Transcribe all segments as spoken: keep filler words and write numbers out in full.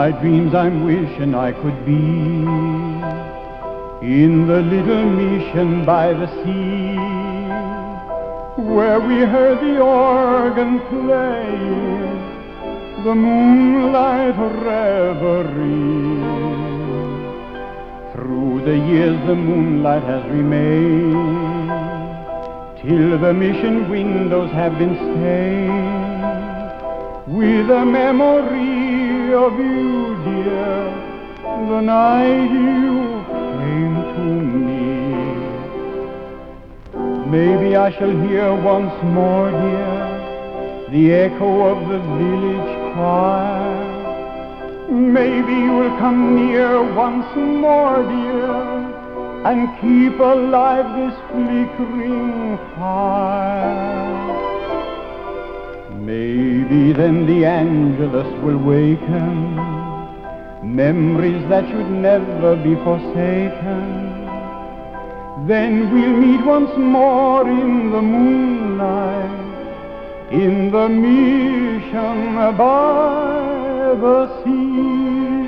my dreams I'm wishing I could be in the little mission by the sea, where we heard the organ playing the moonlight reverie. Through the years the moonlight has remained, till the mission windows have been stained with a memory of you, dear, the night you came to me. Maybe I shall hear once more, dear, the echo of the village choir. Maybe you will come near once more, dear, and keep alive this flickering fire. Maybe then the Angelus will waken memories that should never be forsaken. Then we'll meet once more in the moonlight, in the mission by the sea.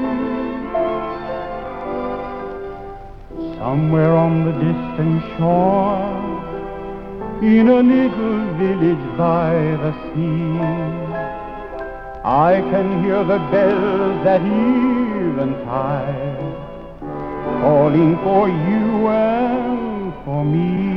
Somewhere on the distant shore, in a little village by the sea, I can hear the bells at eventide calling for you and for me.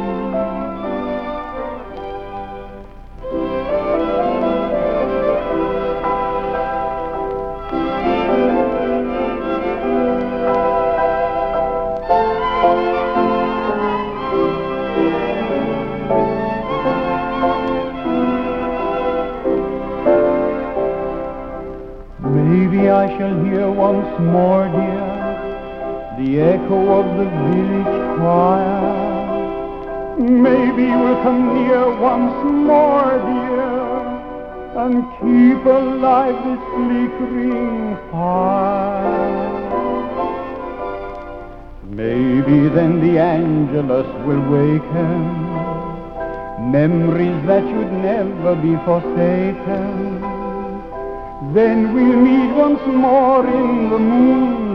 Maybe I shall hear once more, dear, the echo of the village choir. Maybe you'll come near once more, dear, and keep alive this flickering fire. Maybe then the Angelus will waken memories that should never be forsaken. Then we'll meet once more in the moon